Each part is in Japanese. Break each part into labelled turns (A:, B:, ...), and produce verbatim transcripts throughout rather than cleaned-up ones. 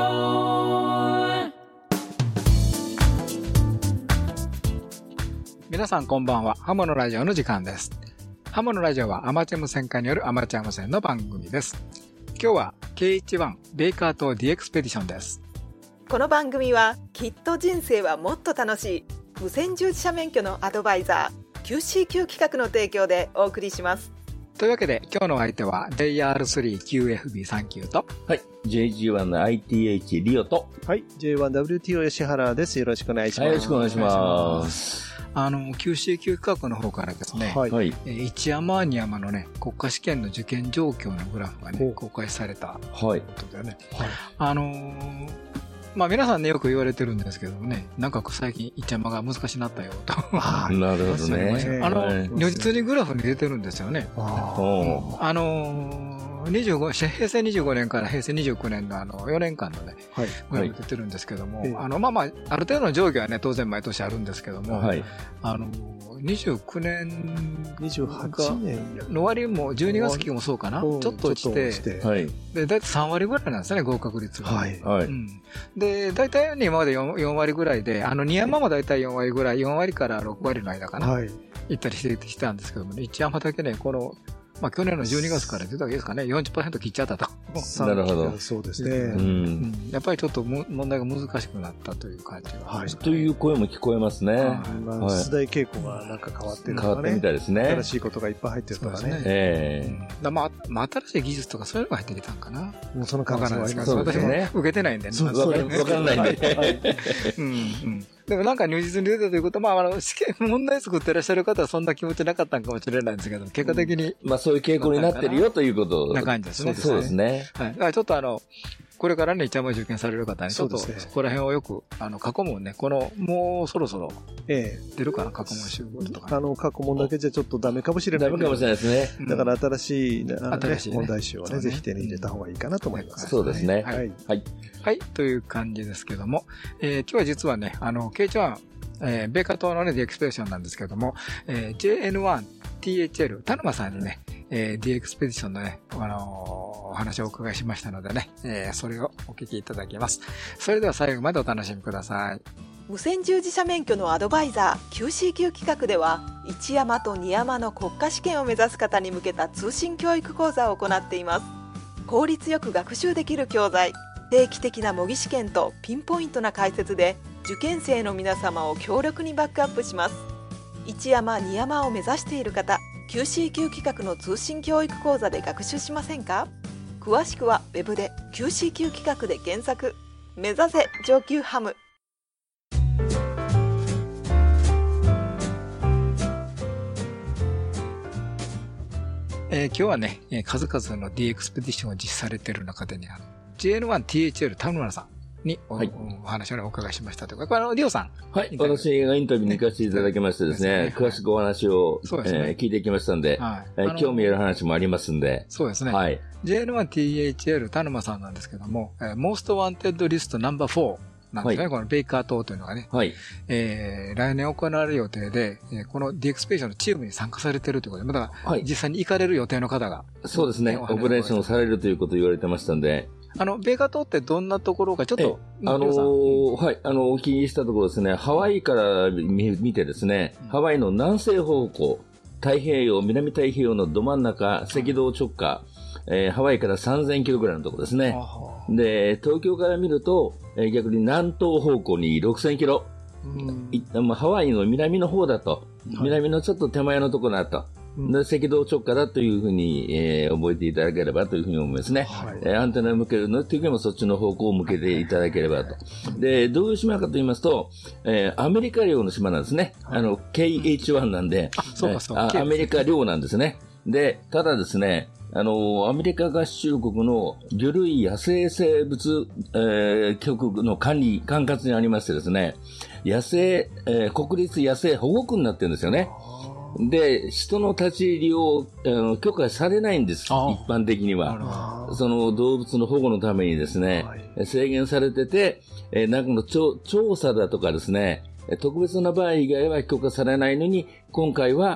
A: オ。
B: 皆さんこんばんは。ハモのラジオの時間です。ハモのラジオはアマチュア無線化によるアマチュア無線の番組です。今日は ケーエイチワン ベイカー島 D エクスペディションです。
C: この番組はきっと人生はもっと楽しい無線従事者免許のアドバイザー キューシーキュー 企画の提供でお送りします。
B: というわけで今日のお相手は ジェイアールスリーキューエフビーさんきゅう と、
D: はい、ジェイジーワン の アイティーエイチ リオと、
E: はい、ジェイワンダブリューティーオー 吉原です。よろしくお願いします。
D: はい、よろしくお願いします。
B: あの キューシーキュー 企画の方からですね、はい、一山二山のね国家試験の受験状況のグラフがね公開されたということでね、はい、あのーまあ皆さんねよく言われてるんですけどもね、なんか最近一山が難しくなったよと。
D: なるほどね。
B: あの如実にグラフに出てるんですよね。あ, あのにじゅうご平成にじゅうごねんから平成にじゅうきゅうねんのあのよねんかんのね、はい、グラフ出てるんですけども、はい、あのまあまあある程度の上下はね当然毎年あるんですけども、はい、あのにじゅうきゅうねん
E: にじゅうはちねん
B: の割もじゅうにがつ期もそうかな、ちょっと落ちて、はい、でだいたいさんわりぐらいなんですね合格率が、はいはい、うん、でだいたい今まで 4, よんわりぐらいで、あのに山もだいたいよんわりぐらい、よんわりからろくわりの間かな、はい、行ったりしてきたんですけどもね、一山だけねこのまあ去年のじゅうにがつから出たわけですかね、よんじゅっパーセント 切っちゃったと。
D: なるほど。
E: そうですね。
B: うん、やっぱりちょっと問題が難しくなったという感じが、
D: はい、という声も聞こえますね。
E: まあ、出題傾向がなんか変わってるとかね。
D: 変わってみたいですね。
E: 新しいことがいっぱい入ってるとかね。ね
D: ええー
B: うん、だまあ、まあ、新しい技術とかそういうのが入ってきたんかな。
E: もうその可能性はあります。
B: 私も受けてないんでね。
D: わからないんで。
B: うんうん。でもなんか如実に出たということは、まあ、あの、試験問題作ってらっしゃる方はそんな気持ちなかったんかもしれないんですけど、結果的に、
D: うん。まあそういう傾向になってるよということ
B: な感じですね。
D: そうですね。
B: はい。だからちょっとあの、これからね、一山受験される方に、ちょっとそこら辺をよく、あの、過去問ね、この、もうそろそろ、出るかな、過去問集合とか、ね。
E: あの、過去問だけじゃちょっとダメかもしれない。
D: ダメかもしれないですね。
E: だから新しい、ね、新しい、ね、問題集をね、ぜひ手に入れた方がいいかなと思います。
D: そうですね。
B: はい。はい。はい。はい、という感じですけども、えー、今日は実はね、あの、ケーエイチワン、えー、米花島のね、ディエクスペディションなんですけども、えー、ジェイエヌワンティーエイチエル、田沼さんにね、えー、ディエクスペディションのね、あのー、お話をお伺いしましたのでね、えー、それをお聞きいただきます。それでは最後までお楽しみください。
C: 無線従事者免許のアドバイザー キューシーキュー 企画では、一山と二山の国家試験を目指す方に向けた通信教育講座を行っています。効率よく学習できる教材、定期的な模擬試験とピンポイントな解説で、受験生の皆様を強力にバックアップします。一山二山を目指している方、キューシーキュー 企画の通信教育講座で学習しませんか？詳しくはウェブで キューシーキュー 企画で検索。目指せ上級ハム。
B: えー、今日はね、数々の D エクスペディションを実施されている中でね、ジェイエヌワンティーエイチエル 田村さんに お,、はい、お話を、ね、お伺いしましたというか、これあの、リオさん。
D: はい。私がインタビューに行かせていただきましてですね、ね詳しくお話を、はいえー、聞いてきましたんで、はいえー、興味ある話もありますんで。
B: そうですね。
D: はい。
B: ジェイエヌワンティーエイチエル 田沼さんなんですけども、えー、Most Wanted List ナンバーフォー。なんですね、はい、このベイカー島というのがね、はいえー、来年行われる予定で、えー、この ディーエクスペディションのチームに参加されているということで、まだ、はい、実際に行かれる予定の方が。
D: そうですね、オペレーションされるということを言われてましたんで。
B: あの、ベイカー島ってどんなところか、ちょっと、
D: あのー、はい、あの、お聞きしたところですね、ハワイから見てですね、うん、ハワイの南西方向、太平洋、南太平洋のど真ん中、赤道直下、うんえー、ハワイからさんぜんキロぐらいのところですね。で、東京から見ると、えー、逆に南東方向にろくせんキロ。うんまあ、ハワイの南の方だと、はい、南のちょっと手前のところだと。で赤道直下だというふうに、えー、覚えていただければというふうに思いますね。はいえー、アンテナを向けるのというよりもそっちの方向を向けていただければと。で、どういう島かと言いますと、えー、アメリカ領の島なんですね。はい、あの、ケーエイチワン なんで、あそうかそうか、えー、アメリカ領なんですね。で、ただですね、あの、アメリカ合衆国の魚類野生生物、えー、局の管理、管轄にありましてですね、野生、えー、国立野生保護区になってるんですよね。で、人の立ち入りを、あの許可されないんです、一般的には。その動物の保護のためにですね、はい、制限されてて、えー、なんかの調、調査だとかですね、特別な場合以外は許可されないのに、今回は、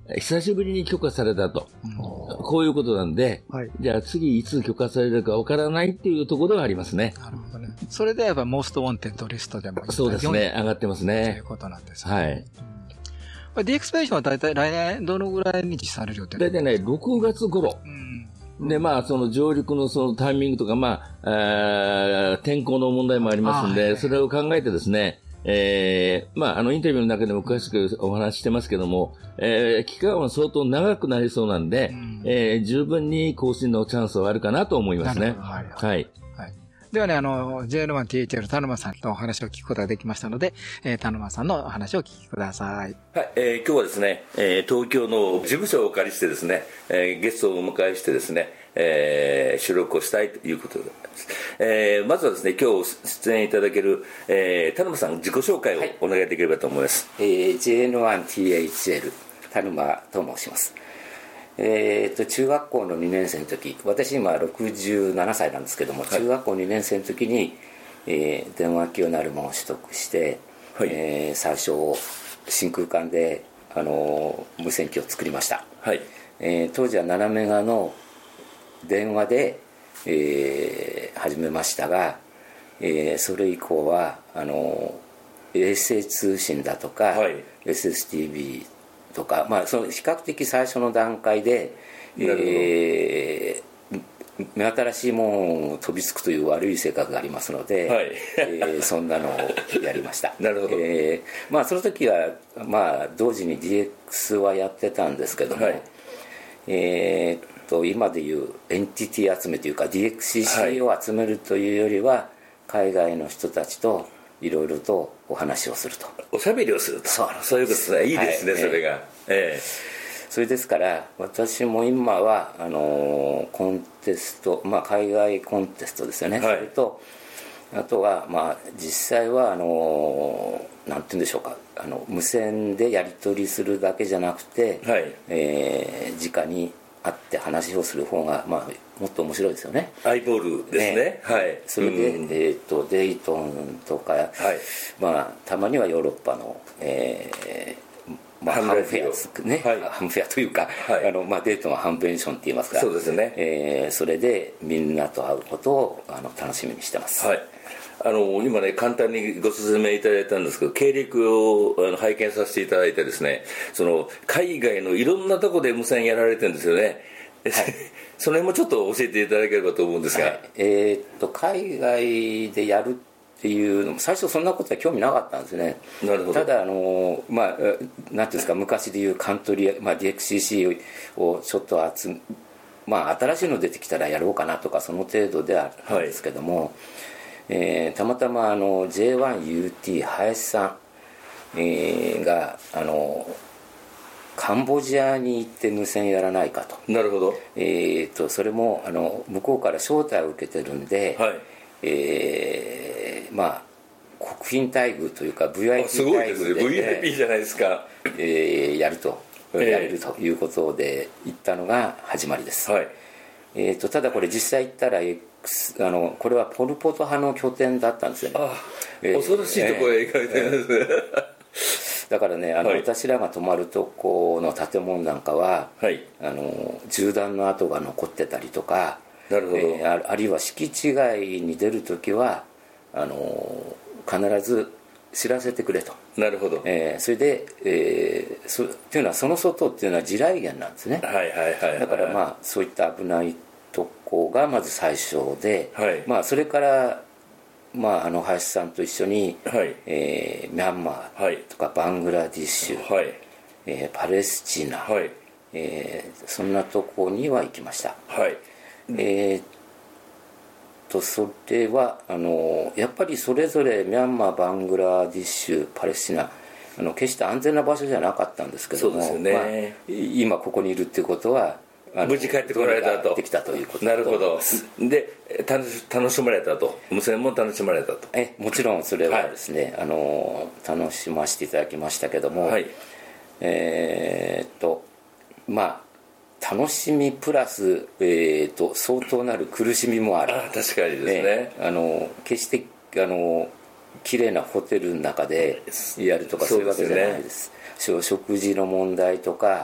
D: 久しぶりに許可されたと、うん、こういうことなんで、はい、じゃあ次いつ許可されるかわからないっていうところがありますね。
B: なるほどね。それでやっぱモーストウォンテッドリストでも
D: そうですね、上がってますね。
B: ということなんですね。
D: はい。
B: うん、ディーエクスペディションは大体来年どのぐらいに実施される予定
D: ですか？大体ね、ろくがつ頃。うん、で、まあ、その上陸のそのタイミングとか、まあ、あ天候の問題もありますんで、はいはい、それを考えてですね、えー、まあ、あの、インタビューの中でも詳しくお話ししてますけども、えー、期間は相当長くなりそうなんで、うん、えー、十分に更新のチャンスはあるかなと思いますね。はい。はい。
B: はい。ではね、あの、ジェイエヌワンティーエイチエル 田沼さんのお話を聞くことができましたので、えー、田沼さんのお話を聞きください。
D: はい、えー、今日はですね、えー、東京の事務所をお借りしてですね、えー、ゲストをお迎えしてですね、えー、収録をしたいということでございます。えー、まずはですね、今日出演いただける、えー、田沼さん自己紹介をお願いできればと思います。
A: はい、えー、ジェイエヌワンティーエイチエル 田沼と申します。えー、と中学校のにねん生の時、私今ろくじゅうななさいなんですけども、はい、中学校にねん生の時に、えー、電話機用なるものを取得して、はい、えー、最初真空管で、あのー、無線機を作りました。はい、えー、当時はななメガの電話で、えー、始めましたが、えー、それ以降はあの衛星通信だとか、はい、エスエスティービー とか、まあ、その比較的最初の段階で、えー、目新しいものを飛びつくという悪い性格がありますので、はい、えー、そんなのをやりました。なるほど。えー、まあ、その時は、まあ、同時に ディーエックス はやってたんですけども、はい、えーと今でいうエンティティ集めというか ディーエックスシーシー を集めるというよりは、海外の人たちといろいろとお話をすると、
D: おしゃべりをすると、そうそういうことですね。いいですね、はい、それが、え
A: ー、それですから私も今はあのコンテスト、まあ、海外コンテストですよね、はい、それとあとは、まあ、実際はあのなんて言うんでしょうか、あの無線でやり取りするだけじゃなくて、はい、えー、直に会って話をする方が、まあ、もっと面白いですよね。
D: アイボールですね。ね、はい。
A: それで、うん、えー、とデイトンとか、はい、まあ、たまにはヨーロッパの、えーまあ、ハムフェア、ね、はい、ハムフェアというか、はい、あのまあ、デイトンはハンベンションって言いますか、
D: そうですね、
A: えー、それでみんなと会うことをあの楽しみにしてます。
D: はい、あの今ね簡単にご説明いただいたんですけど、経歴をあの拝見させていただいてですね、その海外のいろんなとこで無線やられてるんですよね。はい、その辺もちょっと教えていただければと思うんですが、はい、
A: えー、っと海外でやるっていうのも最初そんなことは興味なかったんですね。なるほど。ただあの、まあ、なんていうんですか、昔でいうカントリー、まあ、ディーエックスシーシー をちょっと集め、まあ、新しいの出てきたらやろうかなとかその程度であったんですけども、はい、えー、たまたまあの ジェイワンユーティー 林さん、えー、があのカンボジアに行って無線やらないかと。
D: なるほど。
A: えー、とそれもあの向こうから招待を受けてるんで、はい、えー、まあ国賓待遇というか ブイアイピー 待遇で、
D: すごいですね、ブイアイピー じゃないですか、
A: えー、やると、えー、やれるということで行ったのが始まりです。はい、えー、とただこれ実際行ったら X あのこれはポル・ポト派の拠点だったんですよね。あ、
D: えー、恐ろしいところへ行かれてるんですね、えー
A: だからね、あの、はい、私らが泊まるとこの建物なんかは、はい、あの銃弾の跡が残ってたりとか、なるほど、えー、あ, あるいは敷地外に出るときはあの必ず知らせてくれと。
D: なるほど、
A: えー、それで、えー、そっていうのはその外っていうのは地雷原なんですね。はいはいはい、はい、だからまあそういった危ないとこがまず最初で、はい、まあそれからまあ、あの林さんと一緒に、はい、えー、ミャンマーとかバングラディッシュ、はい、えー、パレスチナ、はい、えー、そんなとこには行きました。はい、えー、っとそれはあのやっぱりそれぞれミャンマー、バングラディッシュ、パレスチナ、あの決して安全な場所じゃなかったんですけども、そうですよね、まあ、今ここにいるっていうことは
D: 無事帰ってこられたと。
A: できたということ
D: なるほど。で楽しまれたと、無線も楽しまれたと。
A: えもちろんそれはですね、はい、あの楽しませていただきましたけども、はい、えー、っとまあ楽しみプラス、えー、っと相当なる苦しみもある。
D: あ、確かにですね、
A: ね、あの決してあの綺麗なホテルの中でやるとかそういうわけじゃないです。そうですね、食事の問題とか、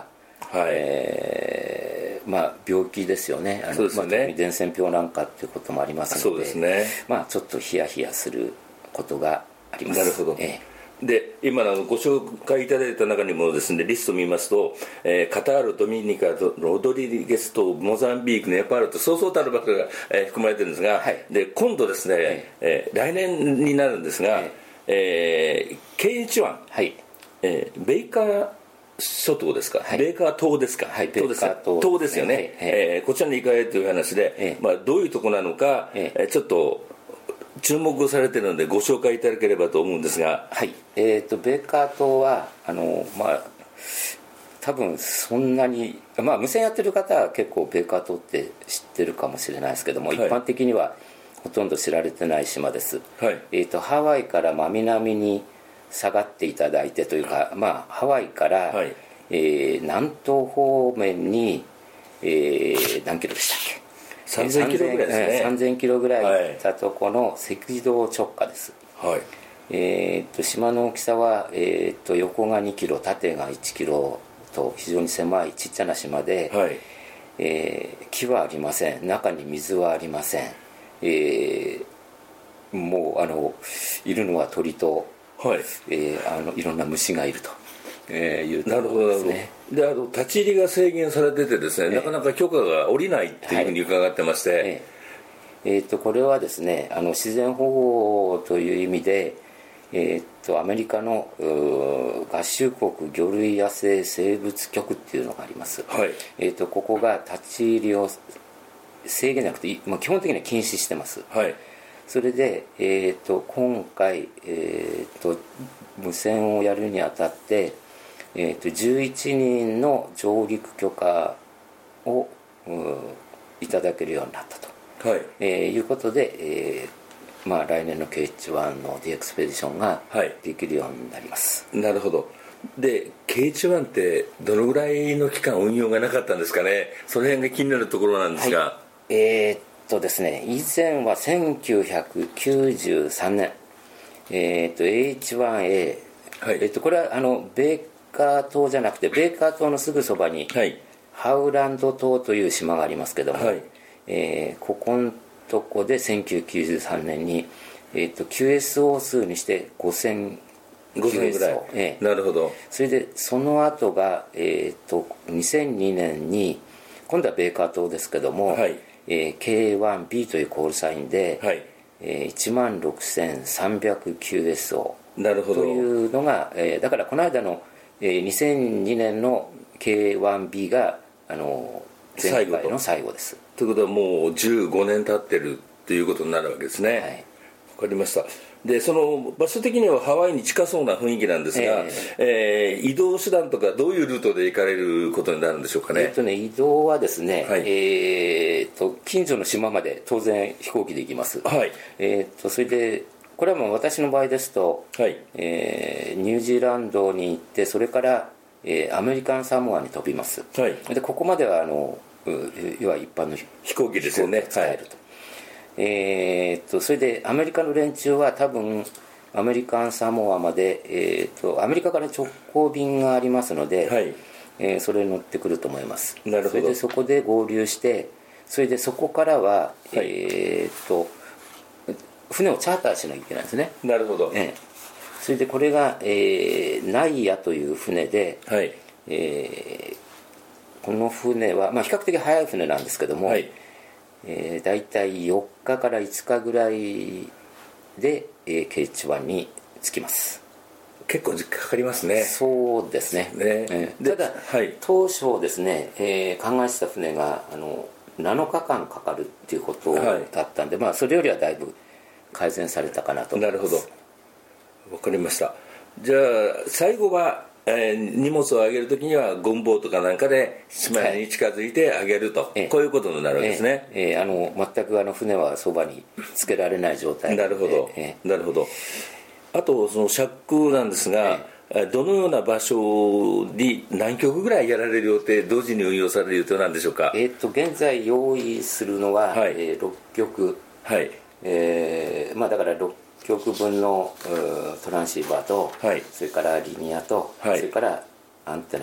A: はいえーまあ、病気ですよね、あの
D: そうですね、
A: まあ、特に伝染病なんかっていうこともありますので、
D: そうですね、
A: まあ、ちょっとヒヤヒヤすることがあります。
D: なるほど、ええ、で今のご紹介いただいた中にもですね、リストを見ますと、えー、カタール、ドミニカ、ロドリゲス島、モザンビーク、ネパールとそうそうたる場所が、えー、含まれてるんですが、はい、で今度ですね、ええー、来年になるんですが、ええー、ケーエイチワン、はいえー、ベイカー諸島ですか、はい、ベーカー島ですか、はい、島ですか、島ですよね、はいえー、こちらに行かれるという話で、えーまあ、どういうところなのか、えー、ちょっと注目されているのでご紹介いただければと思うんですが、
A: はいえー、とベーカー島はあの、まあ、多分そんなに、まあ、無線やってる方は結構ベーカー島って知ってるかもしれないですけども、はい、一般的にはほとんど知られてない島です、はいえー、とハワイから真南に下がっていただいてというか、まあ、ハワイから、はいえー、南東方面に、えー、何キロでしたっけ、
D: さんぜんキロぐらいですね、
A: さんぜんキロぐらい行ったところの赤道直下です、はいえー、と島の大きさは、えー、と横がにキロ縦がいちキロと非常に狭いちっちゃな島で、はいえー、木はありません、中に水はありません、えー、もうあのいるのは鳥と、はいえー、あのいろんな虫がいると、えー、いうところですね。
D: であの立ち入りが制限されててですね、えー、なかなか許可が下りないっていうふうに伺ってまして、はいえ
A: ーえー、とこれはですねあの自然保護という意味で、えー、とアメリカの合衆国魚類野生生物局っていうのがあります、はいえー、とここが立ち入りを制限じゃなくて、まあ、基本的には禁止してます、はいそれで、えー、と今回、えー、と無線をやるにあたって、えー、とじゅういちにんの上陸許可をいただけるようになったと、はいえー、いうことで、えーまあ、来年の ケーエイチワン の ディーエクスペディションができるようになります、
D: はい、なるほど。で ケーエイチワン ってどのぐらいの期間運用がなかったんですかね。その辺が気になるところなんですが、
A: はい、えーとですね、以前はせんきゅうひゃくきゅうじゅうさんねん、えー、と エーエイチワンエー、はいえー、とこれはあのベーカー島じゃなくてベーカー島のすぐそばに、はい、ハウランド島という島がありますけども、はいえー、ここのとこでせんきゅうひゃくきゅうじゅうさんねんに、えー、と キューエスオー 数にしてごせん
D: ごせんぐらい、えー、なるほど。
A: それでその後が、えー、とにせんにねんに今度はベーカー島ですけども、はいえー、ケーワンビー というコールサインで、はいえー、いちまんろくせんさんびゃくキューエスオー
D: なるほど
A: というのが、えー、だからこの間の、えー、にせんにねんの ケーワンビー があの前回の最後です。
D: ということはもうじゅうごねん経ってるということになるわけですね。はい、分かりました。でその場所的にはハワイに近そうな雰囲気なんですが、えーえー、移動手段とかどういうルートで行かれることになるんでしょうかね。
A: えーとね移動はですね、はいえー、と近所の島まで当然飛行機で行きます、はいえー、とそれでこれはもう私の場合ですと、はいえー、ニュージーランドに行ってそれから、えー、アメリカンサモアに飛びます、はい、でここまではあの要は一般の
D: 飛行機ですよね。
A: 使えると、はいえー、とそれでアメリカの連中は多分アメリカンサモアまで、えー、とアメリカから直行便がありますので、はいえー、それに乗ってくると思います。なるほど。それでそこで合流してそれでそこからは、はいえー、と船をチャーターしなきゃいけないんですね。
D: なるほど、
A: えー、それでこれが、えー、ナイアという船で、はいえー、この船は、まあ、比較的速い船なんですけども、はいえー、大体よっかからいつかぐらいで、えー、ケーエイチワンに着きます。
D: 結構時間かかりますね。
A: そうですね。ねえー、ただ、はい、当初ですね、えー、考えてた船があのなのかかんかかるっていうことだったんで、はいまあ、それよりはだいぶ改善されたかなと思います。
D: なるほど、わかりました。じゃあ最後はえー、荷物を上げるときにはゴムボートかなんかで島に近づいて上げると、はい、こういうことになるわけですね。
A: えーえー、あの全くあの船はそばにつけられない状態
D: なるほど、えー、なるほど。あとそのシャックなんですが、えー、どのような場所に何曲ぐらいやられる予定、同時に運用される予定なんでしょうか。
A: えー、と現在用意するのは、はいえー、ろっきょく、はいえーまあ、だからろっきょくぶんのトランシーバーと、はい、それからリニアと、はい、それからアンテナと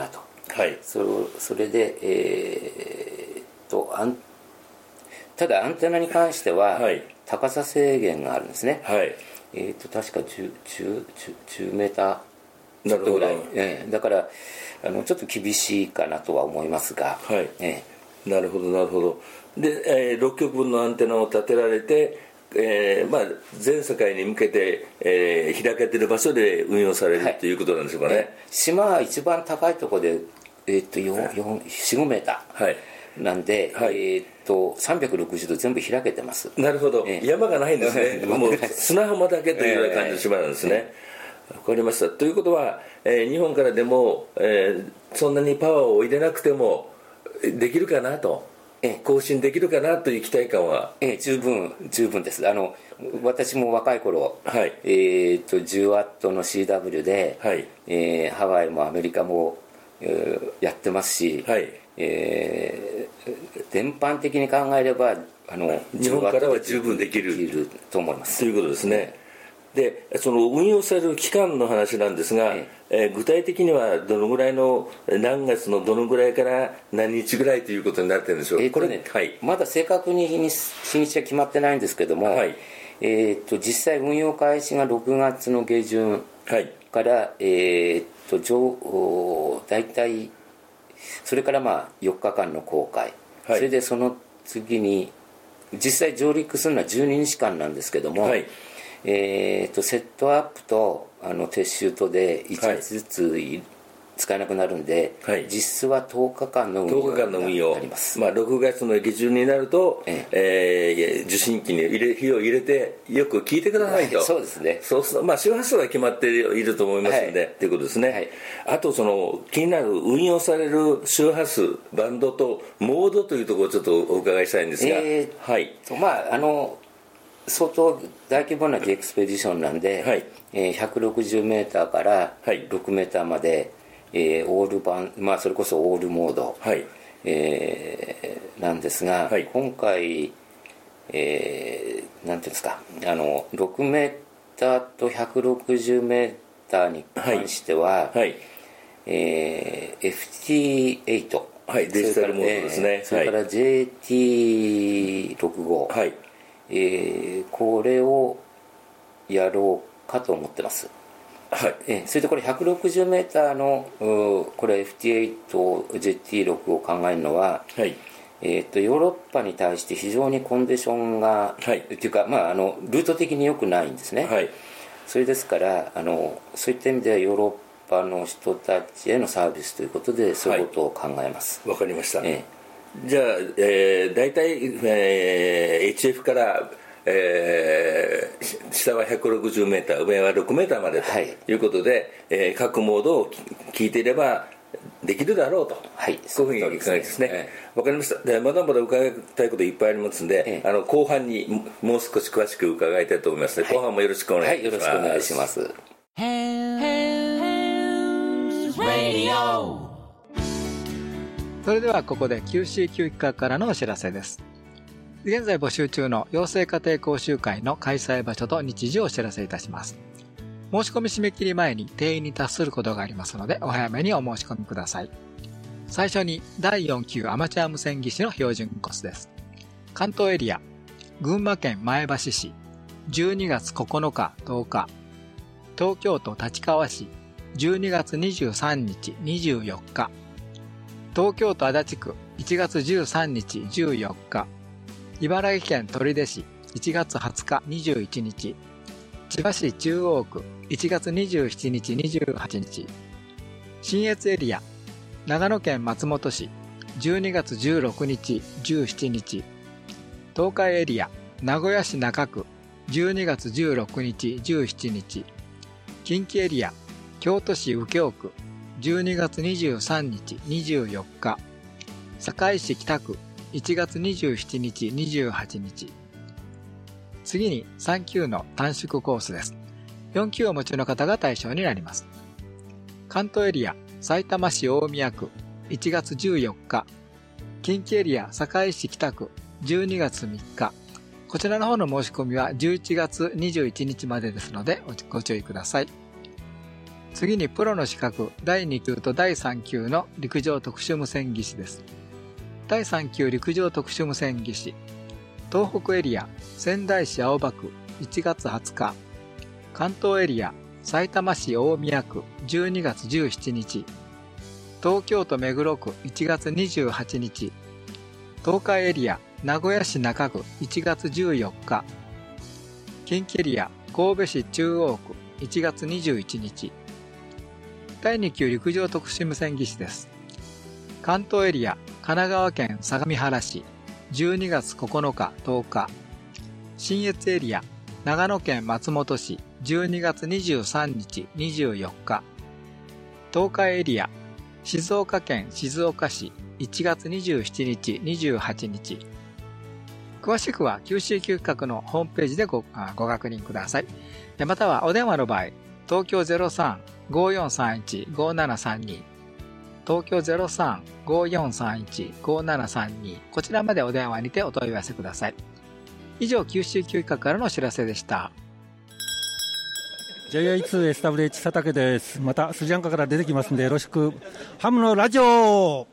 D: はい、
A: そ, それで、えー、っとアンただアンテナに関しては高さ制限があるんですね、
D: はい、
A: えー、っと確か 10, 10, 10メーターちょっとぐらい、えー、だからあのちょっと厳しいかなとは思いますが、
D: はい、
A: え
D: ー、なるほどなるほど。で、えー、ろっきょくぶんのアンテナを立てられて、えーまあ、全世界に向けて、えー、開けてる場所で運用される、はい、ということなんでしょうかね。
A: 島は一番高いところで、えー、っとよん、よん、よん、ごメーター、はい、なんで、はい、えー、っとさんびゃくろくじゅうど全部開けてます。
D: なるほど、えー、山がないんですねもう砂浜だけというような感じの島なんですね、えー、分かりました。ということは、えー、日本からでも、えー、そんなにパワーを入れなくてもできるかなと、え更新できるかなという期待感は、
A: ええ、十分十分です。あの私も若い頃、
D: はい、
A: えー、とじゅうワットの シーダブリュー で、はい、えー、ハワイもアメリカも、えー、やってますし、はい、えー、全般的に考えればあの
D: 日本からは十分できる、
A: できると思います。
D: ということですね。でその運用される期間の話なんですが、えええー、具体的にはどのぐらいの何月のどのぐらいから何日ぐらいということになってるんでしょう、
A: えーとね、これ、はい、まだ正確に日に日にちは決まってないんですけども、はい、えー、と実際運用開始がろくがつの下旬から、はい、えー、と上大体それからまあよっかかんの航海、はい、それでその次に実際上陸するのはじゅうににちかんなんですけども、はい、えー、とセットアップとあの撤収とでいちにちずつ使えなくなるんで、はい、実質はとおかかんの運用になります。
D: まあ、ろくがつの下旬になると、えええー、受信機に入れ火を入れてよく聞いてくださいと、はい、
A: そうですね。
D: そうすると、まあ、周波数は決まっていると思いますので、はい、ということですね、はい、あとその気になる運用される周波数バンドとモードというところをちょっとお伺いしたいんですが、えーはい、
A: まああの相当大規模なエクスペディションなんで、はい、えー、ひゃくろくじゅうメーターからろくメーターまで、えー、オールバン、まあ、それこそオールモード、はい、えー、なんですが、はい、今回、えー、なんていうんですか、あのろくメーターとひゃくろくじゅうメーターに関しては、はいはい、えー、エフティーエイト、
D: はい、デジタルモードですね、
A: それから ジェーティーろくじゅうご、はい、えー、これをやろうかと思ってます、はい、えー、それでこれ ひゃくろくじゅうメーター のこれ エフティーエイト、ジェーティーろくじゅうご を考えるのは、はい、えー、とヨーロッパに対して非常にコンディションが、はい、っていうか、まあ、あのルート的に良くないんですね、はい、それですからあのそういった意味ではヨーロッパの人たちへのサービスということでそういうことを考えます。
D: わ、はい、かりました、えー、じゃあ、えー、大体、えー、エイチエフ からえー、下は ひゃくろくじゅうメーター、上はろくメーターまでということで、はい、えー、各モードを聞いていればできるだろうと、はい、そういうふうに伺いですね。わ、ええ、かりました。でまだまだ伺いたいこといっぱいありますので、ええ、あの後半にもう少し詳しく伺いたいと思いますので、はい、後半もよろしくお願いします。はい、よろしくお願いします。
B: それではここで キューシー 教育課からのお知らせです。現在募集中の養成家庭講習会の開催場所と日時をお知らせいたします。申し込み締め切り前に定員に達することがありますので、お早めにお申し込みください。最初にだいよん級アマチュア無線技師の標準コースです。関東エリア、群馬県前橋市、じゅうにがつここのかとおか、東京都立川市、じゅうにがつにじゅうさんにちにじゅうよっか、東京都足立区いちがつじゅうさんにちじゅうよっか、茨城県取手市いちがつはつかにじゅういちにち、千葉市中央区いちがつにじゅうしちにちにじゅうはちにち、信越エリア長野県松本市じゅうにがつじゅうろくにちじゅうしちにち、東海エリア名古屋市中区じゅうにがつじゅうろくにちじゅうしちにち、近畿エリア京都市右京区じゅうにがつにじゅうさんにちにじゅうよっか、堺市北区いちがつにじゅうしちにちにじゅうはちにち。次にさん級の短縮コースです。よん級をお持ちの方が対象になります。関東エリア埼玉市大宮区いちがつじゅうよっか、近畿エリア堺市北区じゅうにがつみっか、こちらの方の申し込みはじゅういちがつにじゅういちにちまでですのでご注意ください。 次にプロの資格だいに級とだいさん級の陸上特殊無線技師です。だいさん級陸上特殊無線技師、東北エリア仙台市青葉区いちがつはつか、関東エリアさいたま市大宮区じゅうにがつじゅうしちにち、東京都目黒区いちがつにじゅうはちにち、東海エリア名古屋市中区いちがつじゅうよっか、近畿エリア神戸市中央区いちがつにじゅういちにち、だいに級陸上特殊無線技師です。関東エリア神奈川県相模原市じゅうにがつここのかとおか、信越エリア長野県松本市じゅうにがつにじゅうさんにちにじゅうよっか、東海エリア静岡県静岡市いちがつにじゅうしちにちにじゅうはちにち。詳しくは キューシーキュー 企画のホームページで ご, ご確認ください。またはお電話の場合、東京 ゼロさん ごーよんさんいち ごーななさんに、東京 ゼロさん ごーよんさんいち ごーななさんに、こちらまでお電話にてお問い合わせください。以上 キューシーキュー 企画からのお知らせでした。
F: ジェイアイツーエスダブリューエイチ 佐竹です。またスジャンカから出てきますんでよろしく。ハムのラジオ。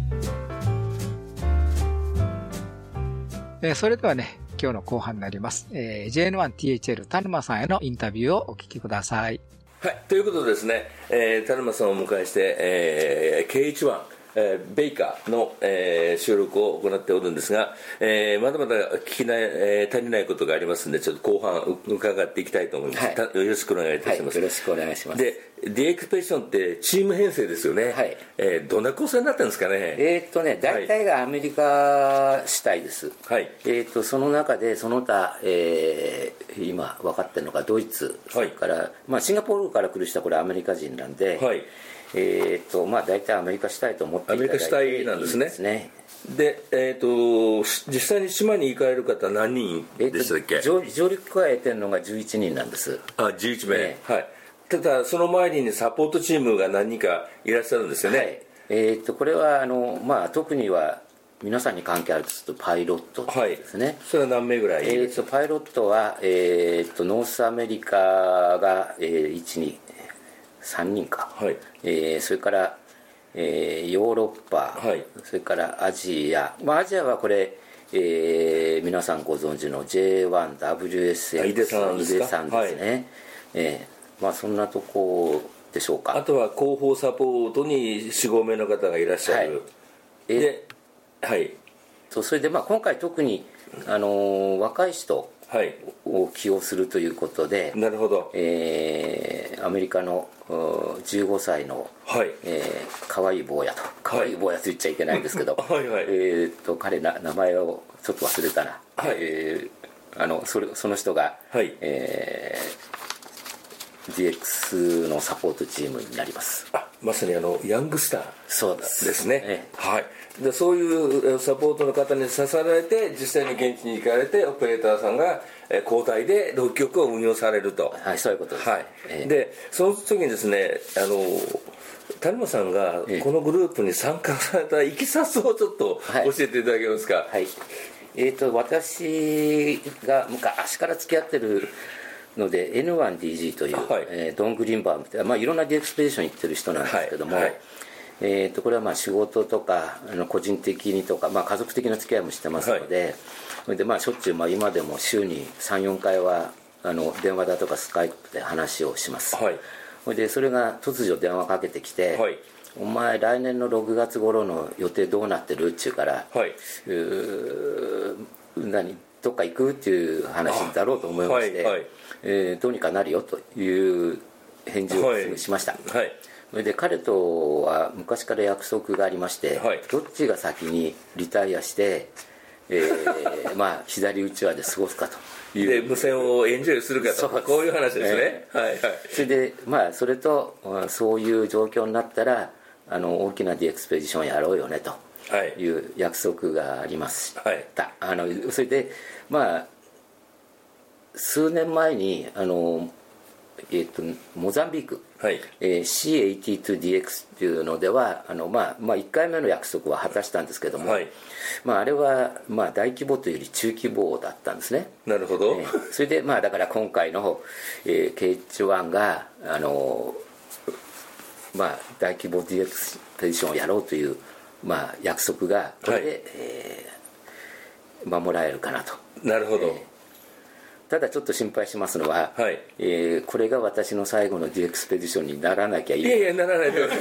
B: えー、それではね、今日の後半になります。えー、ジェイエヌワンティーエイチエル 田沼さんへのインタビューをお聞きください。
D: はい、ということでですね、えー、田沼さんをお迎えして、えー、ケーエイチワン、えー、ベイカーの、えー、収録を行っておるんですが、えー、まだまだ聞きない、えー、足りないことがありますので、ちょっと後半伺っていきたいと思います。はい、よろしくお願いいたします。
A: はい、よろしくお願いします。
D: で、ディエクスペディションってチーム編成ですよね。はい。えー、どんな構成になったんですかね。
A: えー、っとね、大体がアメリカ主体です。はい。えー、っとその中でその他、えー、今分かってるのがドイツ、それから、まあ、シンガポールから来る人はこれアメリカ人なんで、はい。えー、っとまあ大体アメリカ主体と思っていただいていいですね。アメリカ主体なんですね。
D: で、えー、と実際に島に行かれる方何人でしたっけ。
A: えー、上, 上陸加えてるのがじゅういちにんなんです。
D: あ、じゅういちめい、えー、はい。ただその前に、ね、サポートチームが何人かいらっしゃるんですよね。はい。
A: えー、とこれはあの、まあ、特には皆さんに関係あるとするとパイロットですね。はい、
D: それは何名ぐらい。
A: えー、とパイロットは、えー、とノースアメリカが、えー、いちにんさんにんか、はい。えー、それから、えー、ヨーロッパ、はい、それからアジア、まあ、アジアはこれ、えー、皆さんご存知の ジェイワンダブリューエスエックス 井出さんですね。はい。えー、まあそんなとこでしょうか。
D: あとは広報サポートに よん、ごめいの方がいらっしゃる。はい。えー、で、はい。
A: そう、それでまあ今回特に、あのー、若い人を起用するということで、
D: はい、なるほど。
A: えー、アメリカのじゅうごさいの、はい、えー、かわいい坊やと、かわいい坊やと言っちゃいけないんですけど、はいはい、えー、と彼な名前をちょっと忘れたな、はい、えー、あの そ, れその人が、はい、えー、ディーエックス のサポートチームになります。
D: あ、まさにあのヤングスター
A: そうです
D: ですね。ええ、はい。でそういうサポートの方に支えられて実際に現地に行かれてオペレーターさんが交代でろっきょくを運用されると。
A: はい、そういうことです。はい。
D: ええ、でその時にですね、あの田沼さんがこのグループに参加されたいきさつをちょっと教えていただけますか。はい。はい、
A: えー、と私が昔から付き合ってるので エヌワンディージー という、はい、えー、ドン・グリーンバーグ、まあ、いろんなディエクスペディション行ってる人なんですけども、はいはい、えー、とこれはまあ仕事とかあの個人的にとか、まあ、家族的な付き合いもしてますので、はい、それでまあしょっちゅう、まあ、今でも週にさん、よんかいはあの電話だとかスカイプで話をします。はい、それでそれが突如電話かけてきて、はい、お前来年のろくがつ頃の予定どうなってるっちゅうから、はい、うー何どっか行くっていう話だろうと思いまして、はいはい、えー、どうにかなるよという返事をしました。はいはい、それで彼とは昔から約束がありまして、はい、どっちが先にリタイアして、えー、まあ左うちわで過ごすかという
D: で無線をエンジョイするかと、こういう話ですね。えー、はいはい、
A: それでまあそれとそういう状況になったらあの大きなディエクスペディションやろうよねという約束がありました。はい、あのそれでまあ数年前にあの、えー、とモザンビーク、はい、えー、シーエイティーツーディーエックス っていうのではあの、まあまあ、いっかいめの約束は果たしたんですけども、はい、まあ、あれはまあ大規模というより中規模だったんですね。
D: なるほど。
A: えー、それでまあだから今回の、えー、ケーエイチワン があのまあ、大規模 ディーエクス ペディションをやろうという、まあ、約束がこれで、はい、えー、守られるかなと。
D: なるほど、えー
A: ただちょっと心配しますのは、
D: はい、
A: えー、これが私の最後の ディーエクス ペディションにならなきゃいい。
D: いやいや、ならないで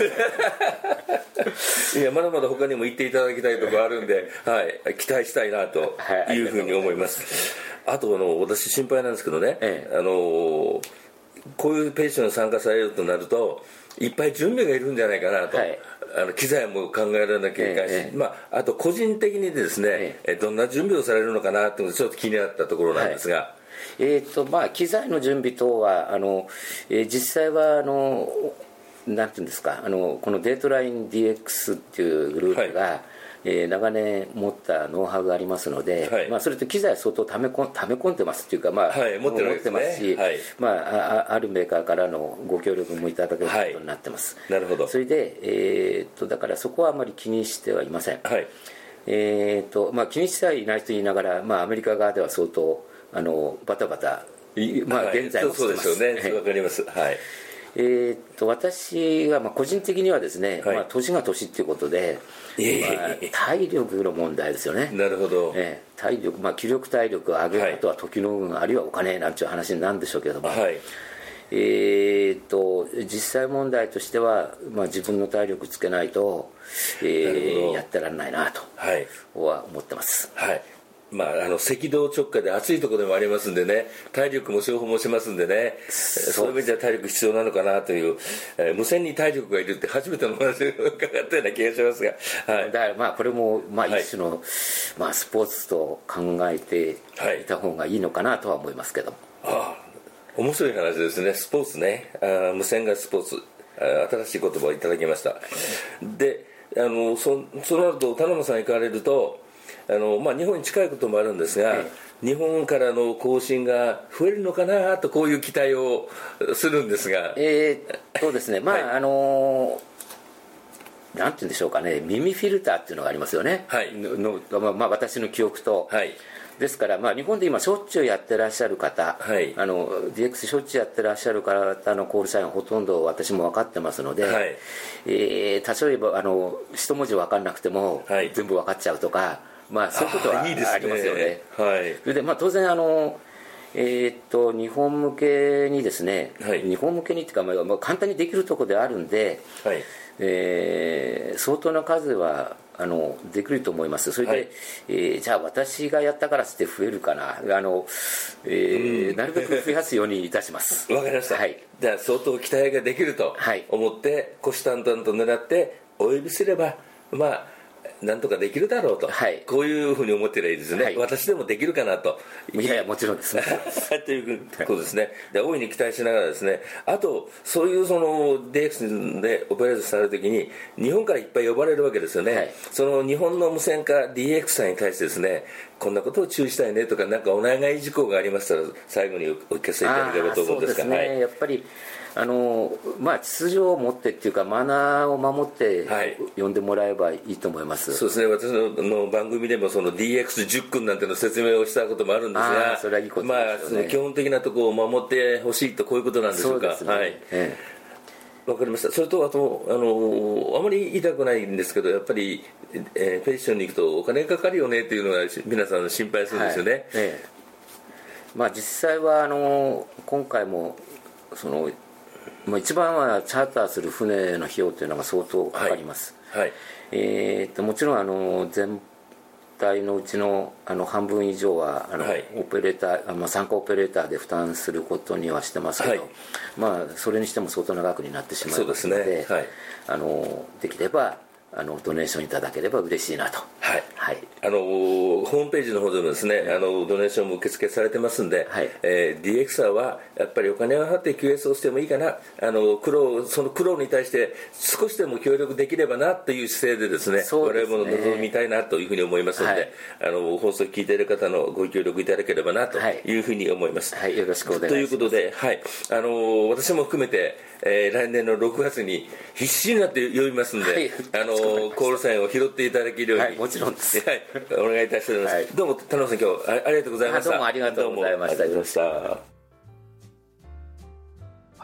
D: いや、まだまだ他にも言っていただきたいところあるんで、はい、期待したいなというふうに思います。はい、あとあの私心配なんですけどね、ええ、あのこういうペディションに参加されるとなるといっぱい準備がいるんじゃないかなと、はい、あの機材も考えられなきゃいけないし、ええまあ、あと個人的にですね、ええ、どんな準備をされるのかなとちょっと気になったところなんですが、はい、
A: えーとまあ、機材の準備等はあの、えー、実際はあのなんていうんですか、あのこのデートライン ディーエックス っていうグループが、はい、えー、長年持ったノウハウがありますので、はい、まあ、それと機材相当ためこ溜め込んでますっていうか、まあ
D: はい、持ってるわけですね、
A: 持ってますし、はい、まあ、あ, あるメーカーからのご協力もいただけることになってます、
D: はい、なるほど。
A: それで、えー、とだからそこはあまり気にしてはいません、はい、えーとまあ、気にしてはいないと言いながら、まあ、アメリカ側では相当あのバタバタ、まあ、現在もしてます、
D: はい、そうですよね、わかります、はい、
A: えー、と私はまあ個人的にはですね、はい、まあ、年が年ということで、まあ、体力の問題ですよね。
D: なるほど、
A: えー、体力、まあ、気力体力を上げる、はい、あとは時の運あるいはお金なんていう話になるんでしょうけども、はい、えー、と実際問題としては、まあ、自分の体力つけないと、えー、やってられないなとは思ってます、
D: はい、まあ、あの赤道直下で暑いところでもありますんでね、体力も消耗もしますんでね、そういう意味では体力必要なのかなという、えー、無線に体力がいるって初めての話を伺ったような気がしますが、はい、
A: だからまあこれもまあ一種の、はい、まあ、スポーツと考えていた方がいいのかなとは思いますけども、
D: はい、ああ、面白い話ですね。スポーツね、あ、無線がスポーツ、あ、新しい言葉をいただきました。で、あの そ, その後田沼さん行かれると、あの、まあ、日本に近いこともあるんですが、ええ、日本からの更新が増えるのかなと、こういう期待をするんですが、
A: えー、そうですね、まあ、はい、あのー、なんて言うんでしょうかね、耳フィルターっていうのがありますよね、はい、ののまあ、私の記憶と、はい、ですから、まあ、日本で今しょっちゅうやってらっしゃる方、はい、あの ディーエックス しょっちゅうやってらっしゃる方のコールサインはほとんど私も分かってますので、はい、えー、例えばあの一文字分かんなくても、はい、全部分かっちゃうとか、まあ、そういうことはありますよね。はい、それで、まあ、当然あの、えー、っと日本向けにですね、はい、日本向けにっていうか、まあ、簡単にできるところであるんで、はい、えー、相当な数はあのできると思います。それで、はい、えー、じゃあ私がやったからって増えるかな、あの、えー、なるべく増やすようにいたします。
D: わかりました、はい、じゃあ相当期待ができると思って、はい、虎視眈々と狙ってお呼びすれば、まあなんとかできるだろうと、はい、こういうふうに思ってればいいですね、はい、私でもできるかなと。
A: いやいや、もちろんですね
D: ということですね。で、大いに期待しながらですね、あとそういうその ディーエックス でオペレートされるときに日本からいっぱい呼ばれるわけですよね、はい、その日本の無線化 ディーエックス さんに対してですね、こんなことを注意したいねとか、なんかお願い事項がありましたら最後にお聞かせいただければと思うんですが。
A: そうですね、はい、やっぱりあのまあ、秩序を持ってっていうかマナーを守って呼んでもらえばいいと思います、はい、
D: そうですね。私の番組でもその ディーエックスじゅっくんなんての説明をしたこともあるんですが、
A: あ、それはいいことですよね。
D: まあ、その基本的なところを守ってほしいと、こういうことなんでしょうか。
A: そうですね、はい、え
D: え、わかりました。それとあとあのあまり言いたくないんですけど、やっぱり、えー、ペディションに行くとお金かかるよねっていうのが皆さん心配するんですよね、はい、ええ、
A: まあ、実際はあの今回もそのまあ、一番はチャーターする船の費用というのが相当かかります、はいはい、えー、ともちろんあの全体のうち の, あの半分以上はあの、はい、オペレーター、まあ、参加オペレーターで負担することにはしてますけど、はい、まあ、それにしても相当な額になってしまいますの で, で, す、ね、はい、あのできればあのドネーションいただければ嬉しいなと、
D: はいはい、あのホームページの方でもですね、あのドネーションも受付されてますんで、はい、えー、ディーエックス はやっぱりお金を払って キューエス をしてもいいかな、あの苦労その苦労に対して少しでも協力できればなという姿勢でですね、そうですね、我々も望みたいなというふうに思いますので、はい、あの放送を聞いている方のご協力いただければなというふうに思います、
A: はいはい、よろしくお願いします。
D: ということで、はい、あの私も含めて、えー、来年のろくがつに必死になって呼びますので、はい、あのコールサインを拾っていただけるように、はい、
A: もちろんです、
D: はい、お願いいたしております、はい、どうも田中さん、今日 あ, ありがとうございました。
A: どうもありがとうございました。
B: はい、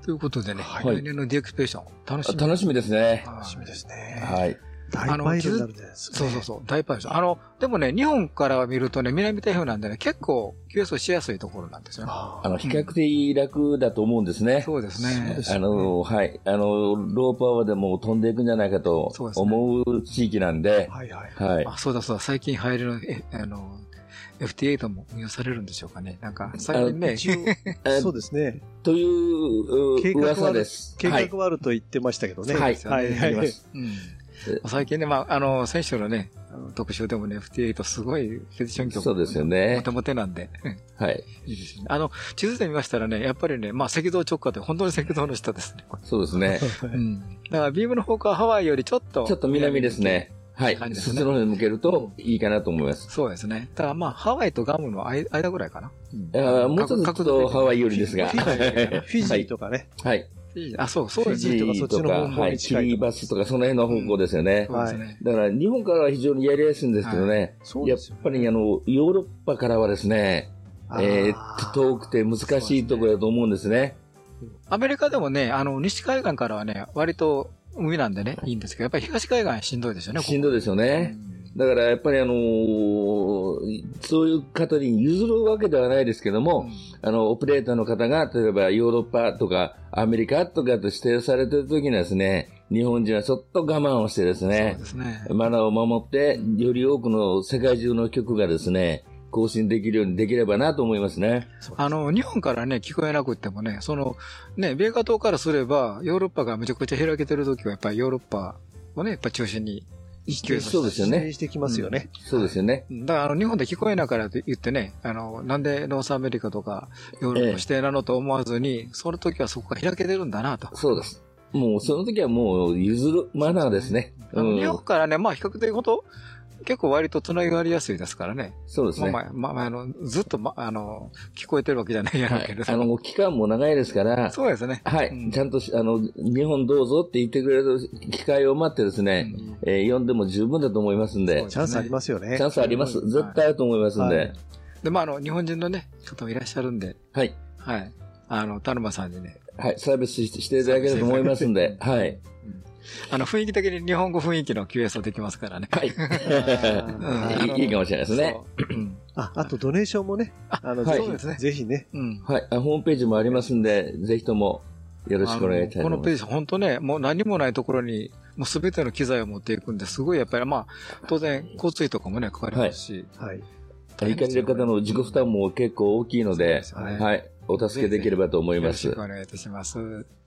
B: ということでね、
D: はい
B: 来年の ディーエクスペディション、楽しみ。
D: 楽しみですね。
E: 楽しみですね。
D: はい。
E: 大パイルになるんですね。
B: そうそうそう、大パイル。あの、でもね、日本から見るとね、南太平洋なんでね、結構 キューエス しやすいところなんですよ。
E: あ
D: あの、比較的楽だと思うんですね。
B: そうですね。
D: あの、はい。あの、ローパワーでも飛んでいくんじゃないかと思う地域なんで。
E: はいはい。
D: はい。
B: あ、そうだそうだ、最近入りの、え、あの、エフティーエイト も運用されるんでしょうかね。なんか、最近ね。
E: そうですね。
D: という噂です。
E: 計画はあると言ってましたけどね。
D: はい。はい。あります。
B: 最近ね、まあ、あの、先週のね、特集でもね、エフティーエイト すごいペティション曲。
D: そうですよね。
B: モテモテなんで。
D: はい。
B: いいですね。あの、地図で見ましたらね、やっぱりね、まあ、赤道直下で本当に赤道の下ですね。
D: そうですね。
B: うん。だから、ビームの方向はハワイよりちょっと。
D: ちょっと南ですね。はい。そっちの方に向けるといいかなと思います。
B: そうですね。ただまあ、ハワイとガムの間ぐらいかな。
D: もうちょっとハワイよりですが。
E: フィジーとかね。
D: はい。
B: あ、そう、そうです
D: ね。フィジーとか、はい、キリバスとか、その辺の方向ですよね。
B: はい。
D: だから、日本からは非常にやりやすいんですけどね。やっぱり、あの、ヨーロッパからはですね、えー、遠くて難しいところだと思うんですね。
B: アメリカでもね、あの、西海岸からはね、割と、海なんでね、いいんですけど、やっぱり東海岸はしんどいですよね。
D: しんどいですよね。だからやっぱりあのー、そういう方に譲るわけではないですけども、うん、あの、オペレーターの方が、例えばヨーロッパとかアメリカとかと指定されているときにはですね、日本人はちょっと我慢をしてですね、そうですね、マナーを守って、より多くの世界中の曲がですね、更新できるようにできればなと思いますね。
B: あの、日本からね、聞こえなくってもね、その、ね、米花島からすれば、ヨーロッパがめちゃくちゃ開けてるときは、やっぱりヨーロッパをね、やっぱ中心に、
D: そうですよね。
E: してきますよね。
D: そうですよね。
B: だから、あの、日本で聞こえなからと言ってね、あの、なんでノースアメリカとか、ヨーロッパ指定なのと思わずに、その時はそこが開けてるんだなと。
D: そうです。もう、その時はもう、譲るマナーですね。
B: 日本からね、まあ、比較的ほど、結構割とつながりやすいですからね。
D: そうですね。
B: まあまあ、まあ、あの、ずっと、ま、あの、聞こえてるわけじゃないやろうけど、はい、
D: あの、期間も長いですから。
B: そうですね。
D: はい。うん、ちゃんと、あの、日本どうぞって言ってくれる機会を待ってですね、うん、えー、読んでも十分だと思いますんで。
E: チャンスありますよね。
D: チャンスあります。絶対あると思いますんで。はい、
B: で、まあ、あの、日本人のね、方もいらっしゃるんで。
D: はい。
B: はい。あの、田沼さんにね。
D: はい。サービスしていただけると思いますんで。はい。
B: あの、雰囲気的に日本語雰囲気の キューエス をできますからね。
D: はい。いいかもしれないですね。
E: あ、あとドネーションもね、あの、そうですね。ぜひね。
D: はい。ホームページもありますんで、ぜひともよろしくお願いしたいと思います。
B: このページ、本当ね、もう何もないところに、もうすべての機材を持っていくんで、すごいやっぱり、まあ、当然、交通費とかもね、かかりますし。
E: はい。
D: 行かれる方の自己負担も結構大きいので、はい。お助けできればと思います。
B: よろしくお願いいたします。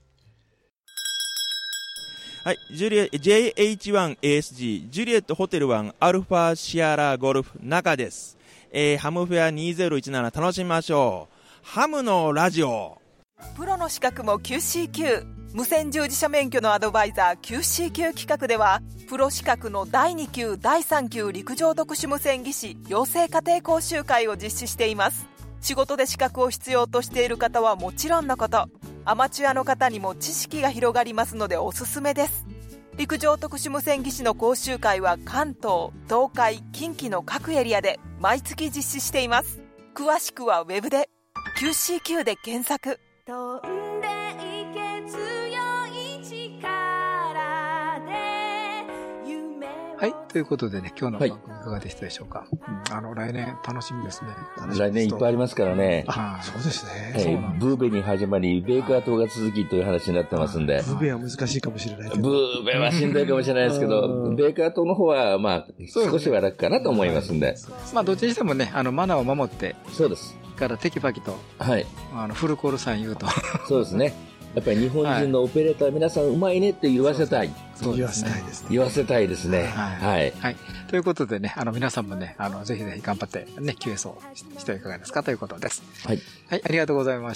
G: はい、ジュリエ ジェイエイチワンエーエスジー ジュリエットホテルワンアルファシアラゴルフ中です、えー、ハムフェアにせんじゅうなな楽しみましょう。ハムのラジオ。
C: プロの資格も キューシーキュー 無線従事者免許のアドバイザー キューシーキュー 企画ではプロ資格のだいに級だいさん級陸上特殊無線技師養成家庭講習会を実施しています。仕事で資格を必要としている方はもちろんのこと、アマチュアの方にも知識が広がりますのでおすすめです。陸上特殊無線技師の講習会は関東、東海、近畿の各エリアで毎月実施しています。詳しくはウェブで キューシーキュー で検索。飛んでいけ強い力で夢を。
B: はい、ということでね、今日の番組いかがでしたでしょうか。はい、うん、あの、来年楽しみですね。
D: 来年いっぱいありますからね。
E: あ、そうですね。
D: はい、ブーベに始まり、ベーカー島が続きという話になってますんで。
E: ブーベは難しいかもしれないけど。
D: ブーベはしんどいかもしれないですけど、ベーカー島の方は、まあ、少しは楽かなと思いますんで。
B: まあ、どっちにしてもね、あの、マナーを守って。
D: そうです。
B: からテキパキと。
D: はい。
B: あの、フルコールさん言うと。
D: そうですね。やっぱり日本人のオペレーター、皆さんうまいねって言わせたい。
E: そう言わせたいですね。
D: 言わせたいですね。はい。
B: はい。ということでね、あの、皆さんもね、あの、ぜひぜひ頑張ってね、キューエス をしていかがですかということです。
D: はい。
B: はい、ありがとうございました。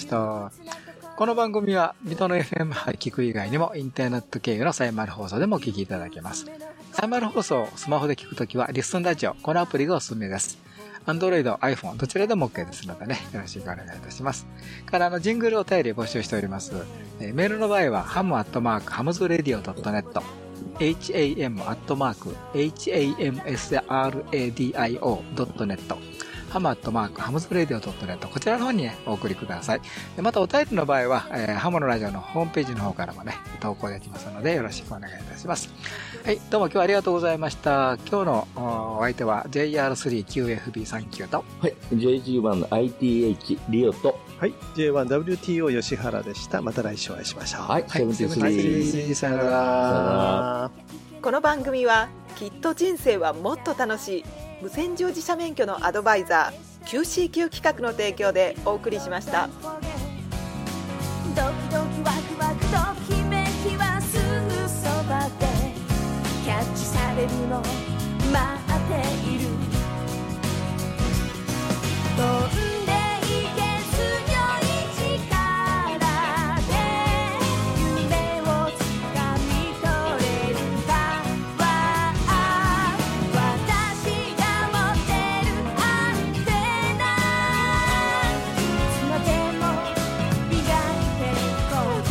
B: この番組は、水戸の エフエム 杯聞く以外にも、インターネット経由のサイマル放送でもお聞きいただけます。サイマル放送をスマホで聞くときは、リスンラジオ、このアプリがおすすめです。Android、iPhone、どちらでも OK ですのでね、よろしくお願いいたします。から、あの、ジングルお便り募集しております。えー、メールの場合は、ハムアットマーク、ハムズレディオ ドットネット、ham アットマーク、hamsradio ドットネット、 ハムアットマークハムズレディオドットネット、こちらの方に、ね、お送りください。でまたお便りの場合は、えー、ハムのラジオのホームページの方からもね投稿できますのでよろしくお願いいたします。はい、どうも今日はありがとうございました。今日のお相手は ジェイアールスリーキューエフビーさんきゅう と、
D: はい、ジェイジーワン の アイティーエイチ リオと、
E: はい、ジェイワンダブリューティーオー 吉原でした。また来週お会いしましょう。
D: はい、セブンティースリー、
B: さよなら。
C: この番組はきっと人生はもっと楽しい無線乗自社免許のアドバイザー キューシーキュー 企画の提供でお送りしました。
H: ドキドキワクワクときめきはすぐそばでキャッチされるの待っている。飛んでいけ強い力で夢をつかみ取れるかは私が持ってるアンテナ、いつまでも磨いていこう。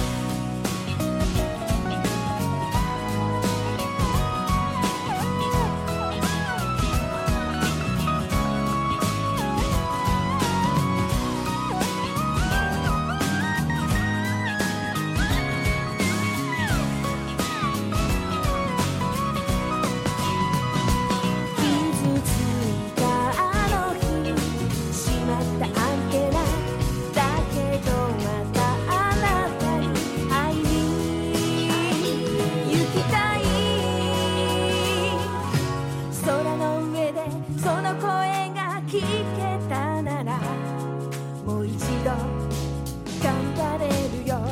H: 傷ついたあの日しまったアンテナだけどまたあなたに会いに行きたい。空の上でその声が聞けたならもう一度頑張れるよ。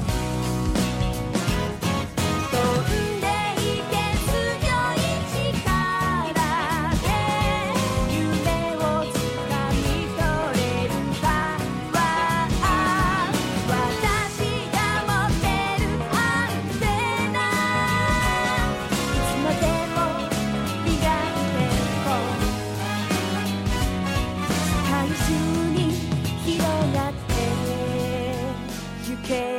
H: 飛んでいけ強い力で夢をつかみ取れるかは私が持ってるアンテナ、いつまでも磨いていこう。世界中に広がってゆけ